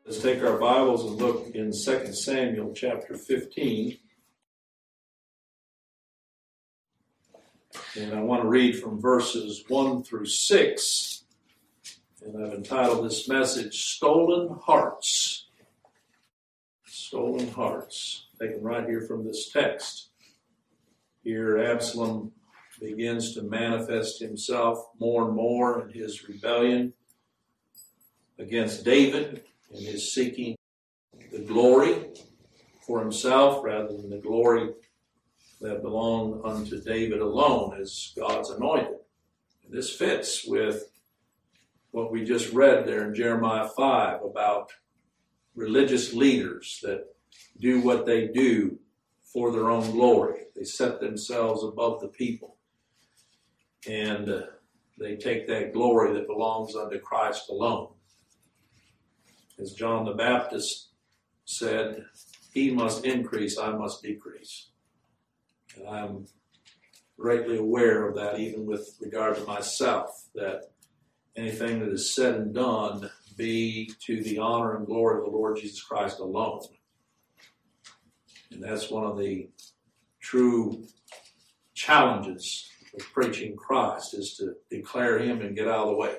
Let's take our Bibles and look in 2 Samuel chapter 15. And I want to read from verses 1 through 6. And I've entitled this message, Stolen Hearts. Stolen Hearts. Taken right here from this text. Here Absalom begins to manifest himself more and more in his rebellion against David, and his seeking the glory for himself rather than the glory that belonged unto David alone as God's anointed. And this fits with what we just read there in Jeremiah 5 about religious leaders that do what they do for their own glory. They set themselves above the people. And they take that glory that belongs unto Christ alone. As John the Baptist said, he must increase, I must decrease. And I'm greatly aware of that, even with regard to myself, that anything that is said and done be to the honor and glory of the Lord Jesus Christ alone. And that's one of the true challenges of preaching Christ, is to declare him and get out of the way.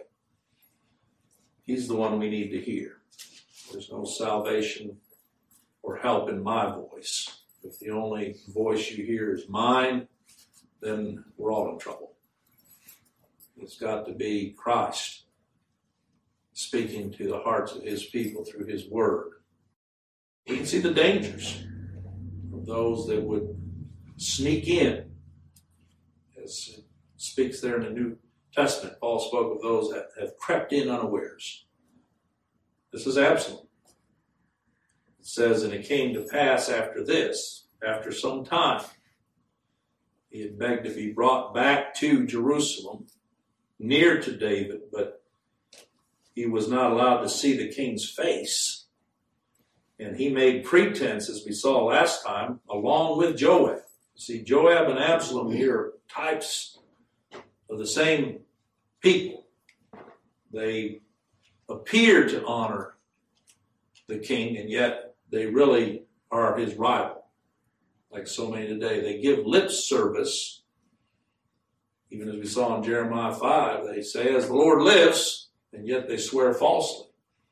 He's the one we need to hear. There's no salvation or help in my voice. If the only voice you hear is mine, then we're all in trouble. It's got to be Christ speaking to the hearts of his people through his word. We can see the dangers of those that would sneak in. As it speaks there in the New Testament, Paul spoke of those that have crept in unawares. This is Absalom. It says, and it came to pass after this, after some time, he had begged to be brought back to Jerusalem, near to David, but he was not allowed to see the king's face. And he made pretense, as we saw last time, along with Joab. See, Joab and Absalom here are types of the same people. They appear to honor the king, and yet they really are his rival, like so many today. They give lip service, even as we saw in Jeremiah 5, they say, as the Lord lives, and yet they swear falsely.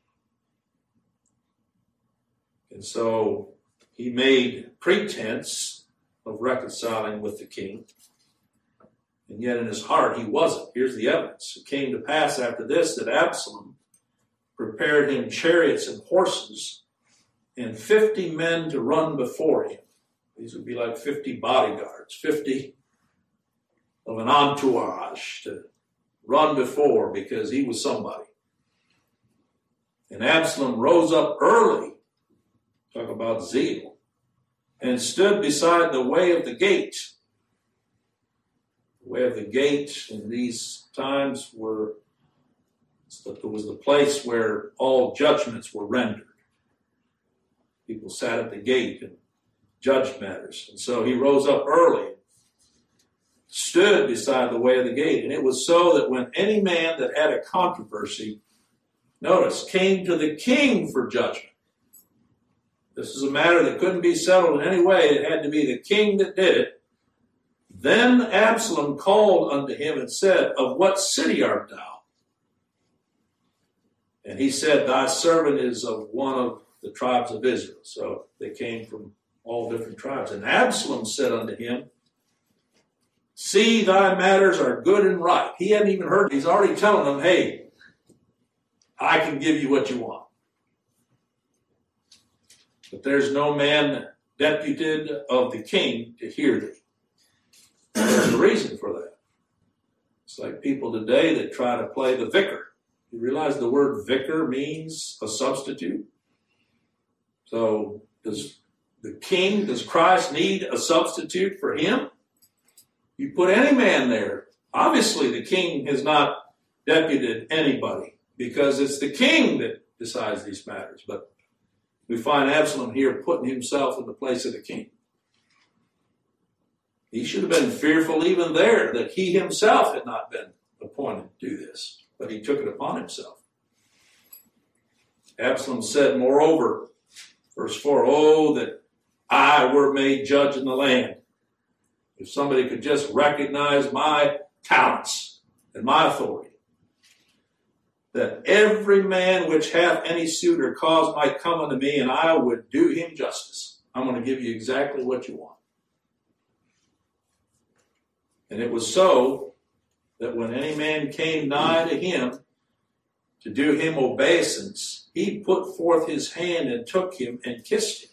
And so he made pretense of reconciling with the king, and yet in his heart he wasn't. Here's the evidence. It came to pass after this that Absalom prepared him chariots and horses and 50 men to run before him. These would be like 50 bodyguards, 50 of an entourage to run before, because he was somebody. And Absalom rose up early, talk about zeal, and stood beside the way of the gate. The way of the gate in these times was the place where all judgments were rendered. People sat at the gate and judged matters. And so he rose up early, stood beside the way of the gate. And it was so that when any man that had a controversy, notice, came to the king for judgment. This is a matter that couldn't be settled in any way. It had to be the king that did it. Then Absalom called unto him and said, of what city art thou? And he said, thy servant is of one of the tribes of Israel. So they came from all different tribes. And Absalom said unto him, see, thy matters are good and right. He hadn't even heard. He's already telling them, hey, I can give you what you want. But there's no man deputed of the king to hear thee. There's a reason for that. It's like people today that try to play the vicar. You realize the word vicar means a substitute? So does Christ need a substitute for him? You put any man there. Obviously the king has not deputed anybody, because it's the king that decides these matters. But we find Absalom here putting himself in the place of the king. He should have been fearful even there that he himself had not been appointed to do this, but he took it upon himself. Absalom said, moreover, verse 4, oh, that I were made judge in the land. If somebody could just recognize my talents and my authority, that every man which hath any suit or cause might come unto me, and I would do him justice. I'm going to give you exactly what you want. And it was so that when any man came nigh to him to do him obeisance, he put forth his hand and took him and kissed him.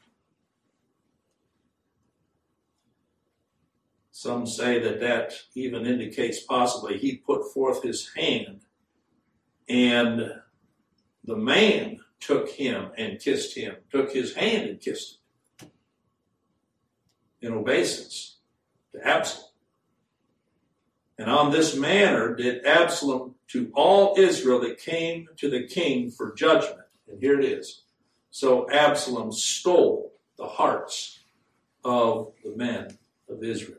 Some say that that even indicates possibly he put forth his hand and the man took him and kissed him, took his hand and kissed him in obeisance to Absalom. And on this manner did Absalom to all Israel that came to the king for judgment. And here it is. So Absalom stole the hearts of the men of Israel.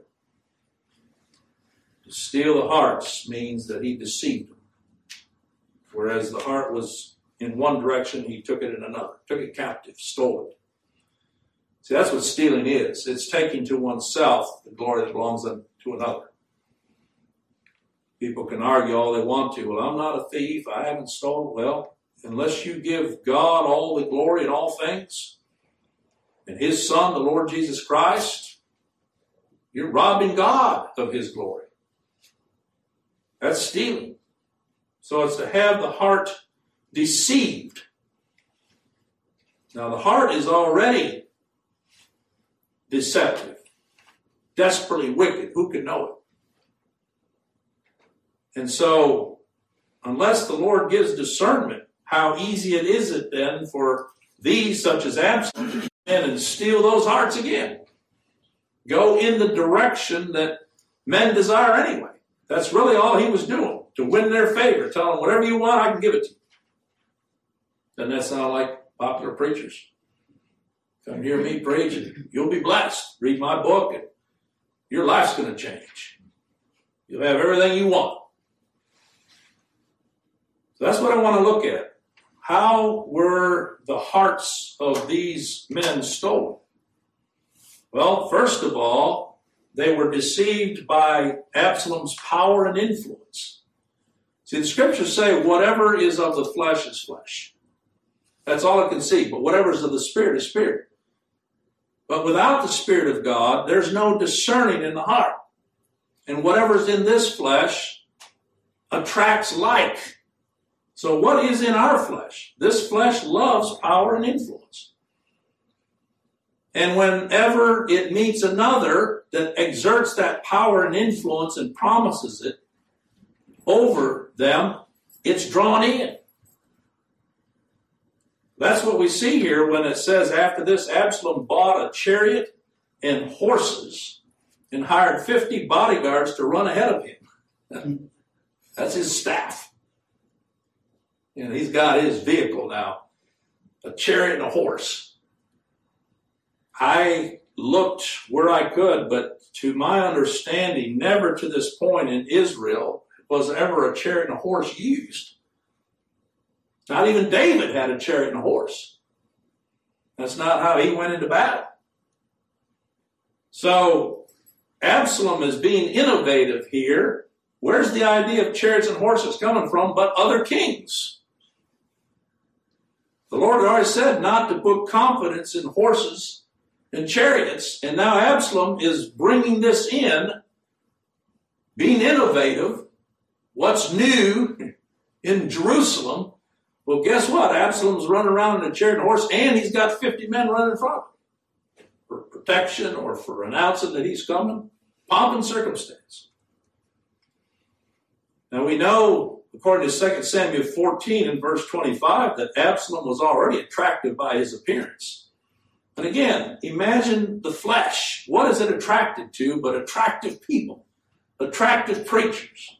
To steal the hearts means that he deceived them. Whereas the heart was in one direction, he took it in another. Took it captive, stole it. See, that's what stealing is. It's taking to oneself the glory that belongs to another. People can argue all they want to. Well, I'm not a thief. I haven't stolen. Well, unless you give God all the glory in all things, and his Son, the Lord Jesus Christ, you're robbing God of his glory. That's stealing. So it's to have the heart deceived. Now, the heart is already deceptive, desperately wicked. Who can know it? And so, unless the Lord gives discernment, how easy it is it then for these, such as Absalom, to come in and steal those hearts again. Go in the direction that men desire anyway. That's really all he was doing, to win their favor. Tell them, whatever you want, I can give it to you. Doesn't that sound like popular preachers? Come hear me preach, and you'll be blessed. Read my book, and your life's going to change. You'll have everything you want. So that's what I want to look at. How were the hearts of these men stolen? Well, first of all, they were deceived by Absalom's power and influence. See, the scriptures say whatever is of the flesh is flesh. That's all it can see. But whatever is of the spirit is spirit. But without the Spirit of God, there's no discerning in the heart. And whatever's in this flesh attracts like. So what is in our flesh? This flesh loves power and influence. And whenever it meets another that exerts that power and influence and promises it over them, it's drawn in. That's what we see here when it says after this, Absalom bought a chariot and horses and hired 50 bodyguards to run ahead of him. That's his staff. You know, he's got his vehicle now, a chariot and a horse. I looked where I could, but to my understanding, never to this point in Israel was ever a chariot and a horse used. Not even David had a chariot and a horse. That's not how he went into battle. So Absalom is being innovative here. Where's the idea of chariots and horses coming from but other kings? The Lord had already said not to put confidence in horses and chariots, and now Absalom is bringing this in, being innovative. What's new in Jerusalem? Well, guess what? Absalom's running around in a chariot and horse, and he's got 50 men running in front of him for protection or for announcing that he's coming. Pomp and circumstance. Now we know, according to 2 Samuel 14 and verse 25, that Absalom was already attractive by his appearance. And again, imagine the flesh. What is it attracted to but attractive people, attractive preachers?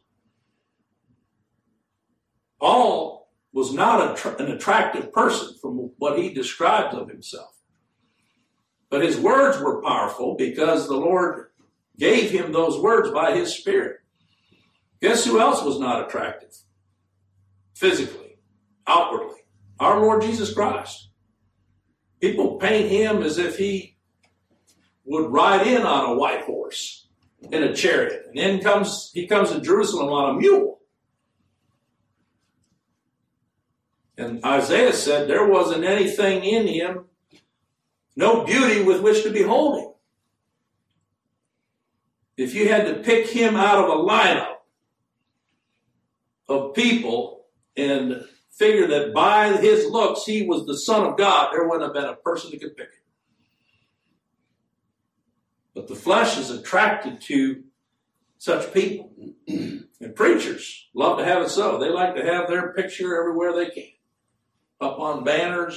Paul was not an attractive person from what he describes of himself. But his words were powerful because the Lord gave him those words by his Spirit. Guess who else was not attractive? Physically, outwardly. Our Lord Jesus Christ. People paint him as if he would ride in on a white horse in a chariot. And then he comes to Jerusalem on a mule. And Isaiah said there wasn't anything in him, no beauty with which to behold him. If you had to pick him out of a lineup of people and figure that by his looks he was the Son of God, there wouldn't have been a person that could pick him. But the flesh is attracted to such people. And preachers love to have it so. They like to have their picture everywhere they can. Up on banners,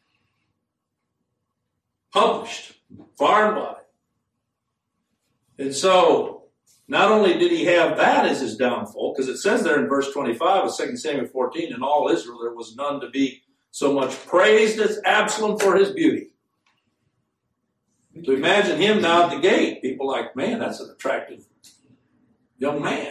published far and wide. And so, not only did he have that as his downfall, because it says there in verse 25 of 2 Samuel 14, in all Israel there was none to be so much praised as Absalom for his beauty. To imagine him now at the gate, people like, man, that's an attractive young man.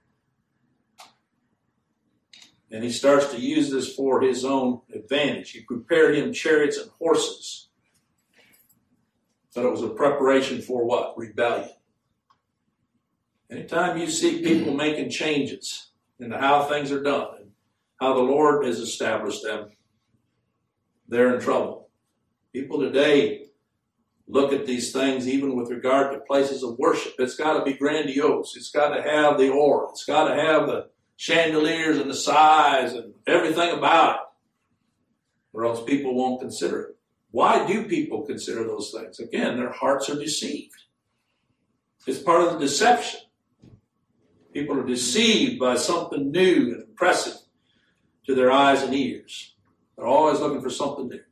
And he starts to use this for his own advantage. He prepared him chariots and horses. But it was a preparation for what? Rebellion. Anytime you see people making changes into how things are done and how the Lord has established them, they're in trouble. People today look at these things even with regard to places of worship. It's got to be grandiose. It's got to have the aura. It's got to have the chandeliers and the size and everything about it, or else people won't consider it. Why do people consider those things? Again, their hearts are deceived. It's part of the deception. People are deceived by something new and impressive to their eyes and ears. They're always looking for something new.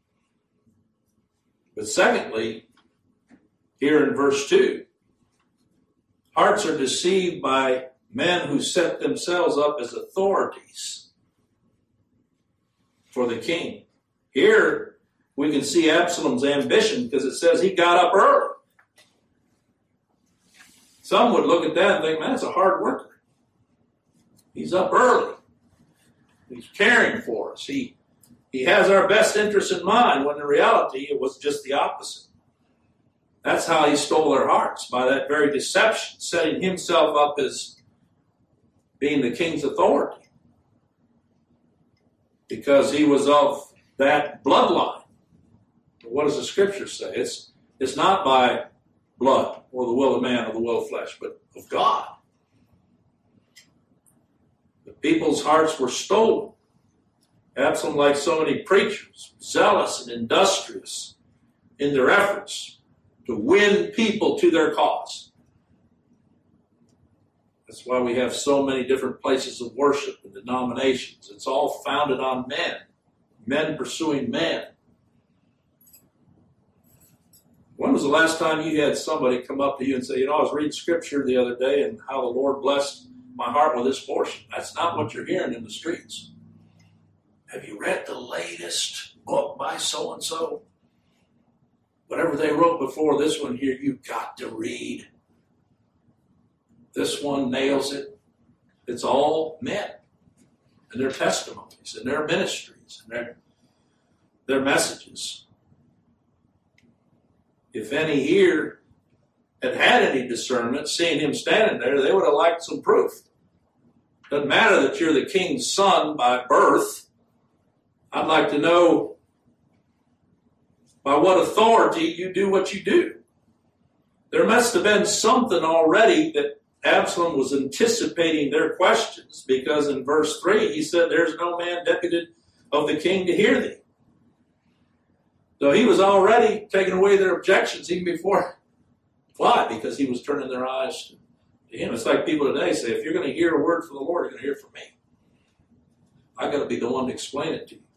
But secondly, here in verse 2, hearts are deceived by men who set themselves up as authorities for the king. Here we can see Absalom's ambition because it says he got up early. Some would look at that and think, man, that's a hard worker. He's up early. He's caring for us. He has our best interests in mind, when in reality it was just the opposite. That's how he stole their hearts, by that very deception, setting himself up as being the king's authority. Because he was of that bloodline. But what does the scripture say? It's not by blood or the will of man or the will of flesh, but of God. The people's hearts were stolen. Absalom, like so many preachers, zealous and industrious in their efforts to win people to their cause. That's why we have so many different places of worship and denominations. It's all founded on men pursuing men. When was the last time you had somebody come up to you and say, I was reading scripture the other day and how the Lord blessed my heart with this portion? That's not what you're hearing in the streets. Have you read the latest book by so-and-so? Whatever they wrote before this one here, you've got to read. This one nails it. It's all men and their testimonies and their ministries and their messages. If any here had any discernment, seeing him standing there, they would have liked some proof. Doesn't matter that you're the king's son by birth. I'd like to know by what authority you do what you do. There must have been something already that Absalom was anticipating their questions, because in verse 3 he said, there's no man deputed of the king to hear thee. So he was already taking away their objections even before. Why? Because he was turning their eyes to him. It's like people today say, if you're going to hear a word from the Lord, you're going to hear it from me. I've got to be the one to explain it to you.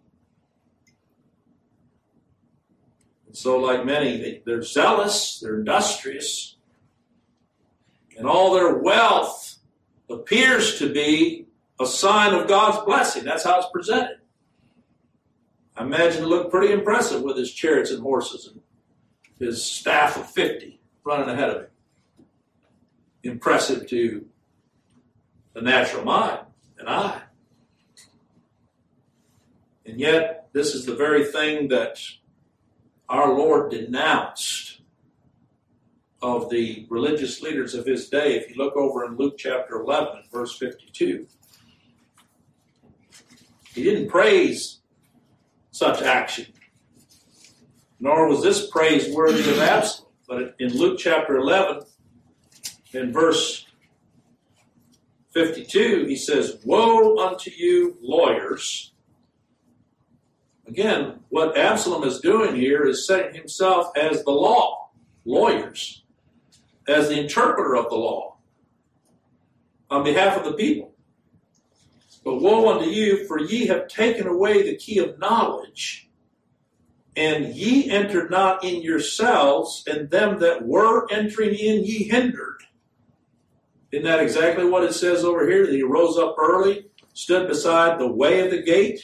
And so like many, they're zealous, they're industrious, and all their wealth appears to be a sign of God's blessing. That's how it's presented. I imagine it looked pretty impressive with his chariots and horses and his staff of 50 running ahead of him. Impressive to the natural mind and eye. And yet, this is the very thing that our Lord denounced of the religious leaders of his day. If you look over in Luke chapter 11 and verse 52, he didn't praise such action, nor was this praiseworthy of Absalom. But in Luke chapter 11, in verse 52, he says, "Woe unto you, lawyers." Again, what Absalom is doing here is setting himself as the law, lawyers, as the interpreter of the law on behalf of the people. "But woe unto you, for ye have taken away the key of knowledge, and ye entered not in yourselves, and them that were entering in ye hindered." Isn't that exactly what it says over here? That he rose up early, stood beside the way of the gate.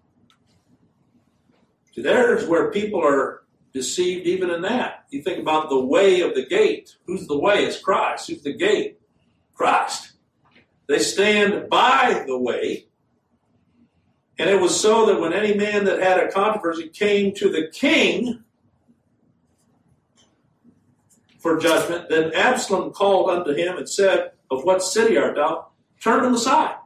So there's where people are deceived even in that. You think about the way of the gate. Who's the way? It's Christ. Who's the gate? Christ. They stand by the way. And it was so that when any man that had a controversy came to the king for judgment, then Absalom called unto him and said, "Of what city art thou?" Turned him aside.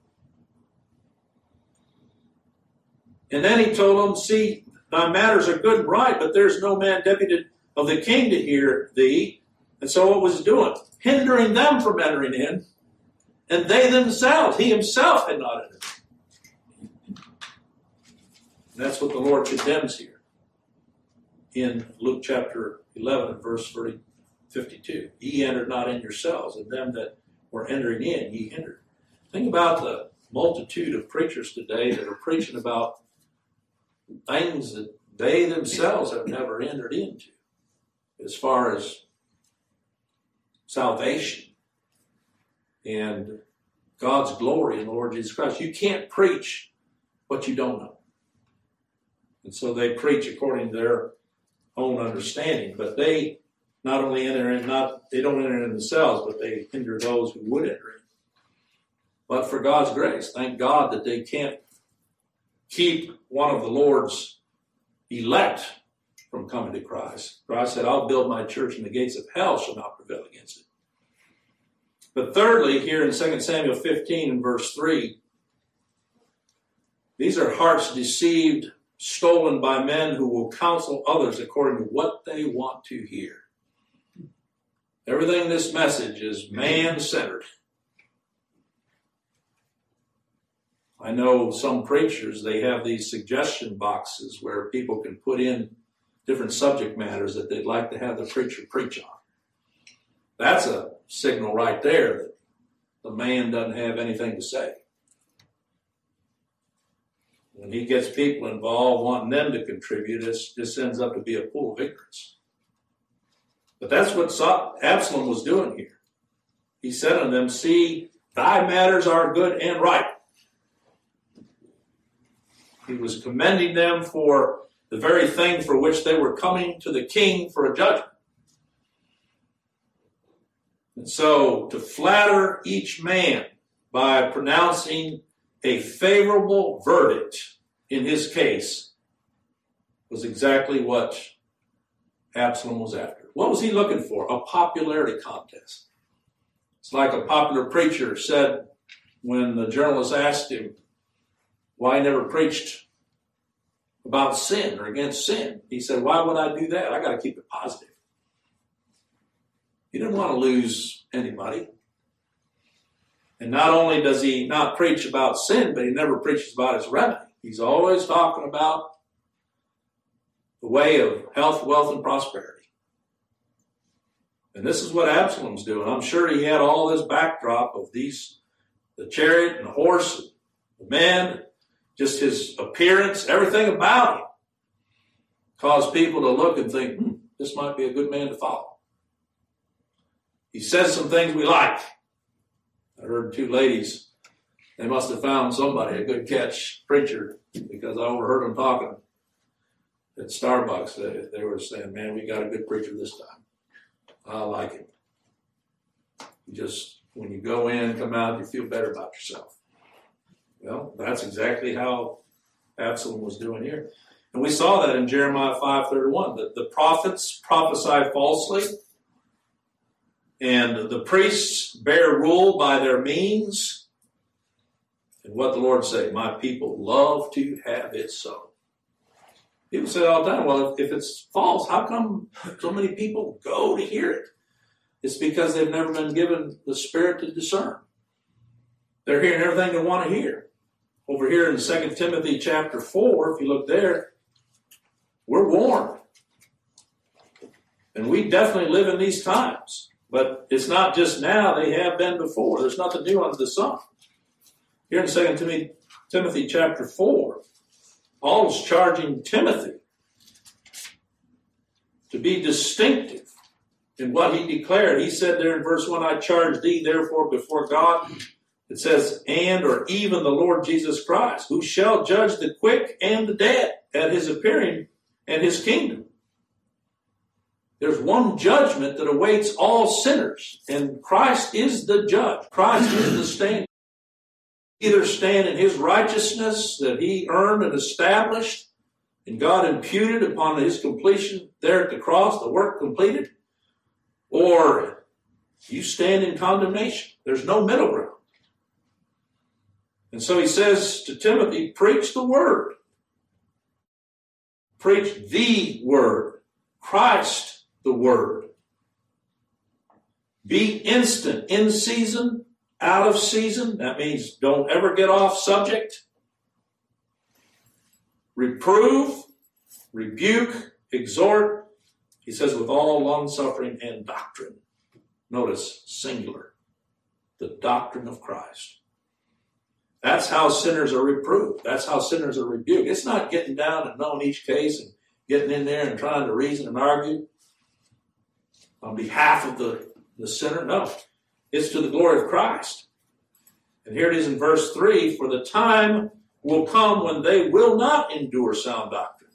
And then he told him, "See, thy matters are good and right, but there's no man deputed of the king to hear thee." And so what was he doing? Hindering them from entering in, and they themselves, he himself had not entered in. And that's what the Lord condemns here in Luke chapter 11 and verse 52. "Ye entered not in yourselves, and them that were entering in ye hindered." Think about the multitude of preachers today that are preaching about things that they themselves have never entered into as far as salvation and God's glory in the Lord Jesus Christ. You can't preach what you don't know. And so they preach according to their own understanding, but they not only enter in, they don't enter in themselves, but they hinder those who would enter in. But for God's grace, thank God that they can't keep one of the Lord's elect from coming to Christ. Christ said, "I'll build my church, and the gates of hell shall not prevail against it." But thirdly, here in 2 Samuel 15 and verse 3, these are hearts deceived, stolen by men who will counsel others according to what they want to hear. Everything in this message is man-centered. I know some preachers, they have these suggestion boxes where people can put in different subject matters that they'd like to have the preacher preach on. That's a signal right there that the man doesn't have anything to say. When he gets people involved, wanting them to contribute, this ends up to be a pool of ignorance. But that's what Absalom was doing here. He said unto them, "See, thy matters are good and right." He was commending them for the very thing for which they were coming to the king for a judgment. And so to flatter each man by pronouncing a favorable verdict in his case was exactly what Absalom was after. What was he looking for? A popularity contest. It's like a popular preacher said when the journalist asked him why he never preached about sin or against sin. He said, "Why would I do that? I got to keep it positive." He didn't want to lose anybody. And not only does he not preach about sin, but he never preaches about its remedy. He's always talking about the way of health, wealth, and prosperity. And this is what Absalom's doing. I'm sure he had all this backdrop of the chariot and the horse, and the men, just his appearance, everything about him caused people to look and think, this might be a good man to follow. He says some things we like. I heard two ladies, they must have found somebody, a good catch preacher, because I overheard them talking at Starbucks. They were saying, "Man, we got a good preacher this time. I like him. Just when you go in, come out, you feel better about yourself." Well, that's exactly how Absalom was doing here. And we saw that in Jeremiah 5:31, that the prophets prophesy falsely, and the priests bear rule by their means. And what the Lord said, my people love to have it so. People say all the time, well, if it's false, how come so many people go to hear it? It's because they've never been given the Spirit to discern. They're hearing everything they want to hear. Over here in 2 Timothy chapter 4, if you look there, we're warned. And we definitely live in these times. But it's not just now, they have been before. There's nothing new under the sun. Here in 2 Timothy chapter 4, Paul's charging Timothy to be distinctive in what he declared. He said there in verse 1, I charge thee therefore before God, it says, and or even the Lord Jesus Christ, who shall judge the quick and the dead at his appearing and his kingdom. There's one judgment that awaits all sinners, and Christ is the judge. Christ is the standard. Either stand in his righteousness that he earned and established, and God imputed upon his completion there at the cross, the work completed, or you stand in condemnation. There's no middle ground. And so he says to Timothy, preach the word. Preach the word. Christ the word. Be instant, in season, out of season. That means don't ever get off subject. Reprove, rebuke, exhort. He says with all long-suffering and doctrine. Notice, singular. The doctrine of Christ. That's how sinners are reproved. That's how sinners are rebuked. It's not getting down and knowing each case and getting in there and trying to reason and argue on behalf of the sinner. No. It's to the glory of Christ. And here it is in verse 3, for the time will come when they will not endure sound doctrine.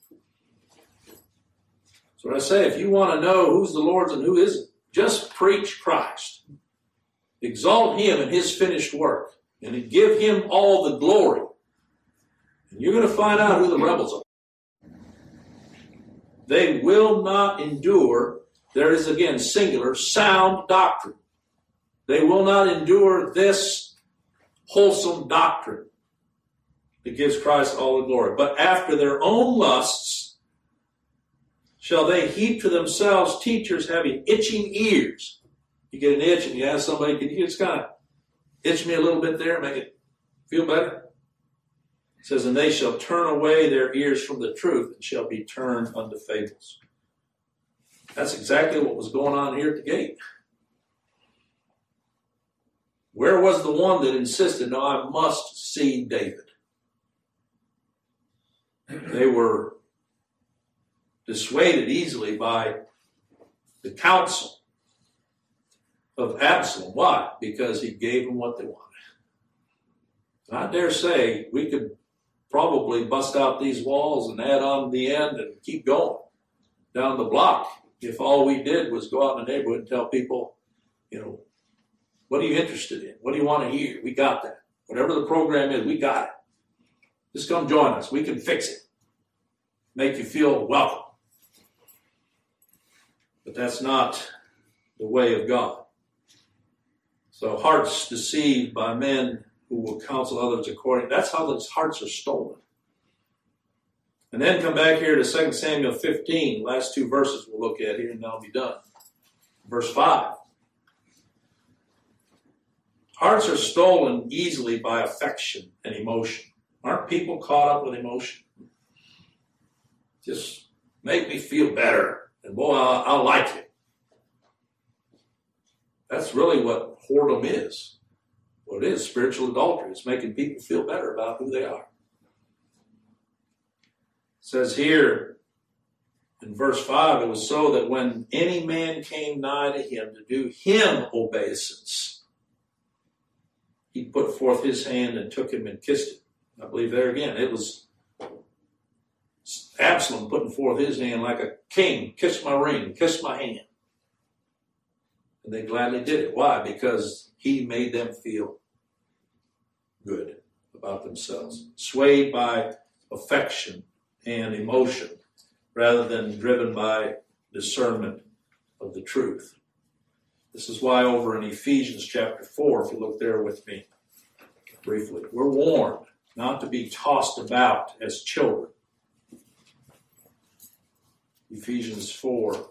So what I say, if you want to know who's the Lord's and who isn't, just preach Christ. Exalt him and his finished work. And give him all the glory. And you're going to find out who the rebels are. They will not endure, there is again singular, sound doctrine. They will not endure this wholesome doctrine that gives Christ all the glory. But after their own lusts shall they heap to themselves teachers having itching ears. You get an itch and you ask somebody, can you just kind of itch me a little bit there, make it feel better? It says, and they shall turn away their ears from the truth and shall be turned unto fables. That's exactly what was going on here at the gate. Where was the one that insisted, no, I must see David? They were dissuaded easily by the counsel of Absalom. Why? Because he gave them what they wanted. And I dare say we could probably bust out these walls and add on the end and keep going down the block if all we did was go out in the neighborhood and tell people, what are you interested in? What do you want to hear? We got that. Whatever the program is, we got it. Just come join us. We can fix it. Make you feel welcome. But that's not the way of God. So hearts deceived by men who will counsel others according. That's how those hearts are stolen. And then come back here to 2 Samuel 15. Last two verses we'll look at here and that'll be done. Verse 5. Hearts are stolen easily by affection and emotion. Aren't people caught up with emotion? Just make me feel better. And boy, I'll like it. That's really what whoredom is. What it is, spiritual adultery. It's making people feel better about who they are. It says here in verse 5, it was so that when any man came nigh to him to do him obeisance, he put forth his hand and took him and kissed him. I believe there again, it was Absalom putting forth his hand like a king. Kiss my ring, kiss my hand. And they gladly did it. Why? Because he made them feel good about themselves. Swayed by affection and emotion rather than driven by discernment of the truth. This is why over in Ephesians chapter 4, if you look there with me briefly, we're warned not to be tossed about as children. Ephesians 4.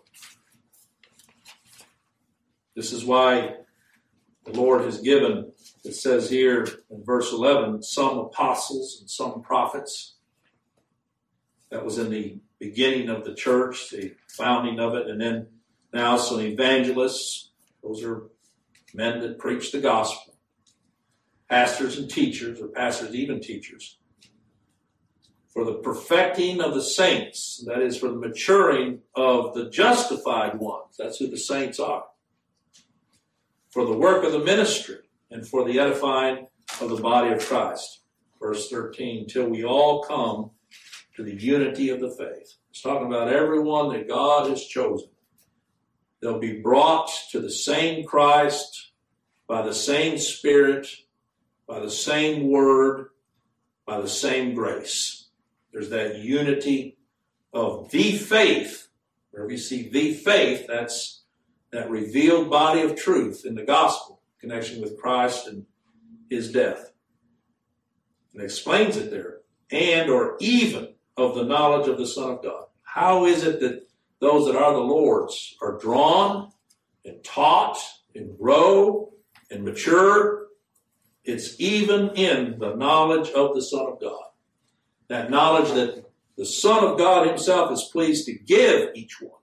This is why the Lord has given, it says here in verse 11, some apostles and some prophets. That was in the beginning of the church, the founding of it, and then now some evangelists. Those are men that preach the gospel. Pastors and teachers, or pastors even teachers. For the perfecting of the saints, that is for the maturing of the justified ones. That's who the saints are. For the work of the ministry and for the edifying of the body of Christ. Verse 13, till we all come to the unity of the faith. It's talking about everyone that God has chosen. They'll be brought to the same Christ by the same Spirit, by the same Word, by the same grace. There's that unity of the faith. Wherever you see the faith, that's that revealed body of truth in the gospel, connection with Christ and his death. And it explains it there. And or even of the knowledge of the Son of God. How is it that those that are the Lord's are drawn and taught and grow and mature? It's even in the knowledge of the Son of God. That knowledge that the Son of God himself is pleased to give each one.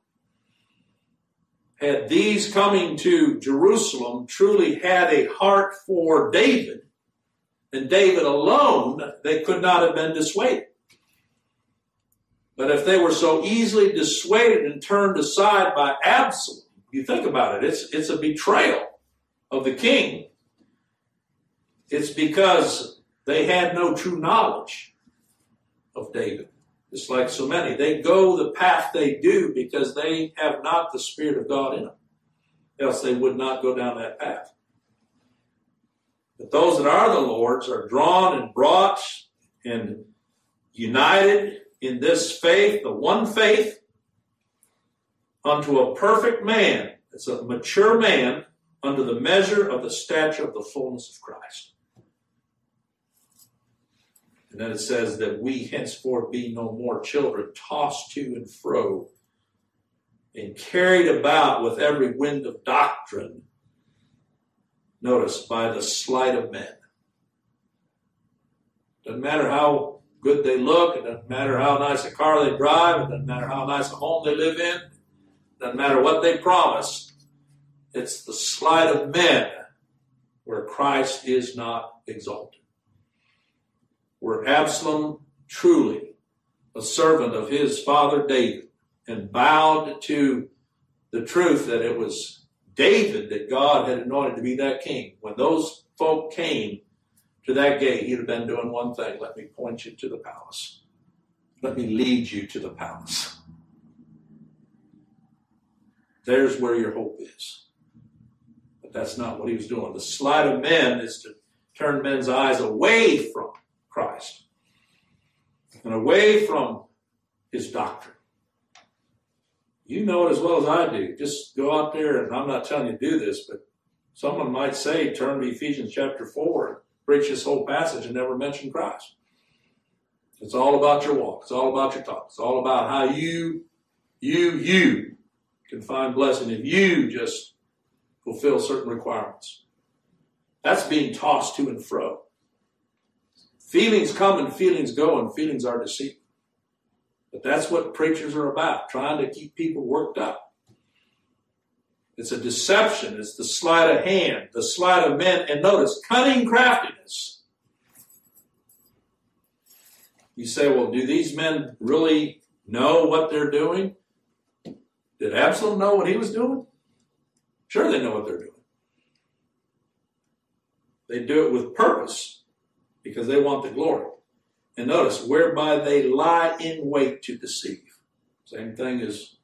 Had these coming to Jerusalem truly had a heart for David, and David alone, they could not have been dissuaded. But if they were so easily dissuaded and turned aside by Absalom, you think about it, it's a betrayal of the king. It's because they had no true knowledge of David. Just like so many. They go the path they do because they have not the Spirit of God in them. Else they would not go down that path. But those that are the Lord's are drawn and brought and united in this faith, the one faith, unto a perfect man. It's a mature man under the measure of the stature of the fullness of Christ. And then it says that we henceforth be no more children, tossed to and fro, and carried about with every wind of doctrine. Notice, by the sleight of men. Doesn't matter how good they look. It doesn't matter how nice a car they drive. It doesn't matter how nice a home they live in. It doesn't matter what they promise. It's the sleight of men where Christ is not exalted. Were Absalom truly a servant of his father David and bowed to the truth that it was David that God had anointed to be that king, when those folk came to that gate, he'd have been doing one thing: let me point you to the palace. Let me lead you to the palace. There's where your hope is. But that's not what he was doing. The sleight of men is to turn men's eyes away from Christ and away from his doctrine. You know it as well as I do. Just go out there, and I'm not telling you to do this, but someone might say, turn to Ephesians chapter 4 and preach this whole passage and never mention Christ. It's all about your walk. It's all about your talk. It's all about how you can find blessing if you just fulfill certain requirements. That's being tossed to and fro. Feelings come and feelings go, and feelings are deceitful. But that's what preachers are about, trying to keep people worked up. It's a deception. It's the sleight of hand, the sleight of men. And notice, cunning craftiness. You say, well, do these men really know what they're doing? Did Absalom know what he was doing? Sure, they know what they're doing. They do it with purpose because they want the glory. And notice, whereby they lie in wait to deceive. Same thing as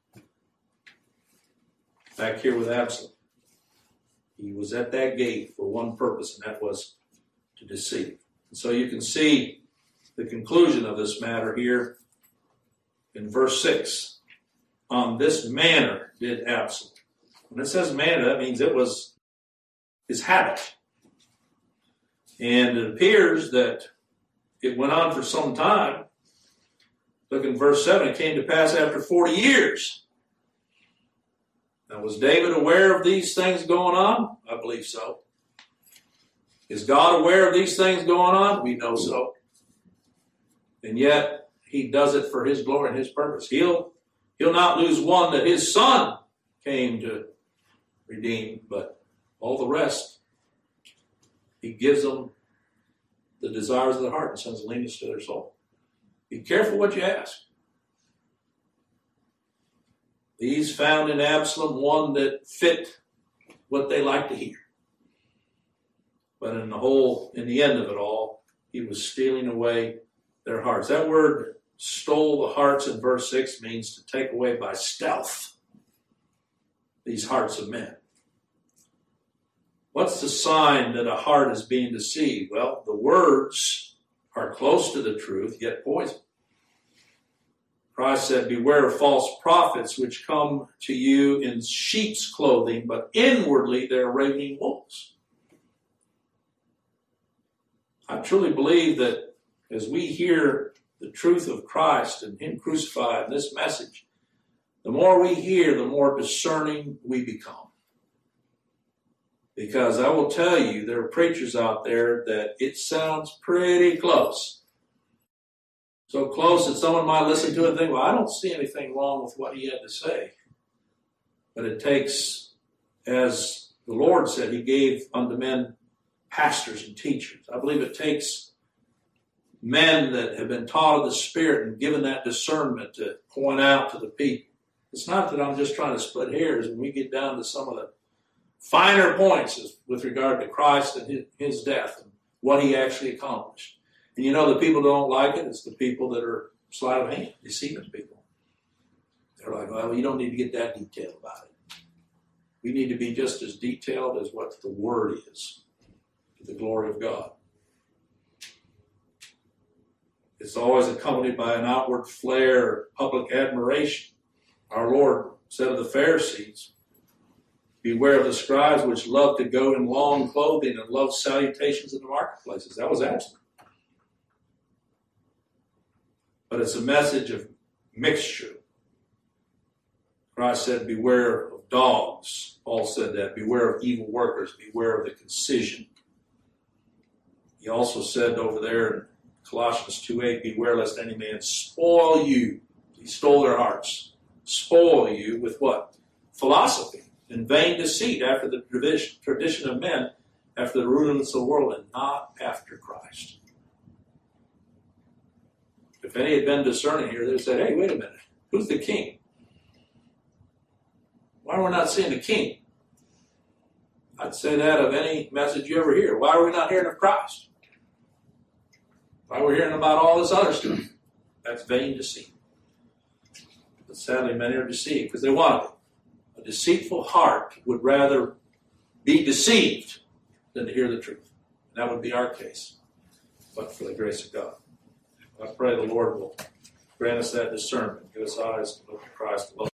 back here with Absalom. He was at that gate for one purpose, and that was to deceive. And so you can see the conclusion of this matter here in verse 6. On this manner did Absalom. When it says manner, that means it was his habit. And it appears that it went on for some time. Look in verse 7, it came to pass after 40 years. Now, was David aware of these things going on? I believe so. Is God aware of these things going on? We know so. And yet, he does it for his glory and his purpose. He'll not lose one that his son came to redeem, but all the rest, he gives them the desires of the heart and sends leanness to their soul. Be careful what you ask. These found in Absalom one that fit what they like to hear. But in the end of it all, he was stealing away their hearts. That word stole the hearts in verse 6 means to take away by stealth these hearts of men. What's the sign that a heart is being deceived? Well, the words are close to the truth, yet poison. Christ said, beware of false prophets which come to you in sheep's clothing, but inwardly they're ravening wolves. I truly believe that as we hear the truth of Christ and Him crucified, this message, the more we hear, the more discerning we become. Because I will tell you, there are preachers out there that it sounds pretty close. So close that someone might listen to it and think, well, I don't see anything wrong with what he had to say. But it takes, as the Lord said, He gave unto men pastors and teachers. I believe it takes men that have been taught of the Spirit and given that discernment to point out to the people. It's not that I'm just trying to split hairs when we get down to some of the finer points with regard to Christ and his death and what He actually accomplished. And you know the people that don't like it, it's the people that are sleight of hand, deceiving people. They're like, well, you don't need to get that detailed about it. We need to be just as detailed as what the Word is, to the glory of God. It's always accompanied by an outward flare of public admiration. Our Lord said of the Pharisees, beware of the scribes which love to go in long clothing and love salutations in the marketplaces. That was Absalom. But it's a message of mixture. Christ said, beware of dogs. Paul said that. Beware of evil workers. Beware of the concision. He also said over there in Colossians 2:8, beware lest any man spoil you. He stole their hearts. Spoil you with what? Philosophy and vain deceit, after the tradition of men, after the rudiments of the world, and not after Christ. If any had been discerning here, they would have said, hey, wait a minute. Who's the king? Why are we not seeing the king? I'd say that of any message you ever hear. Why are we not hearing of Christ? Why are we hearing about all this other stuff? That's vain deceit. But sadly, many are deceived because they want it. A deceitful heart would rather be deceived than to hear the truth. And that would be our case, but for the grace of God. I pray the Lord will grant us that discernment, give us eyes to look at Christ.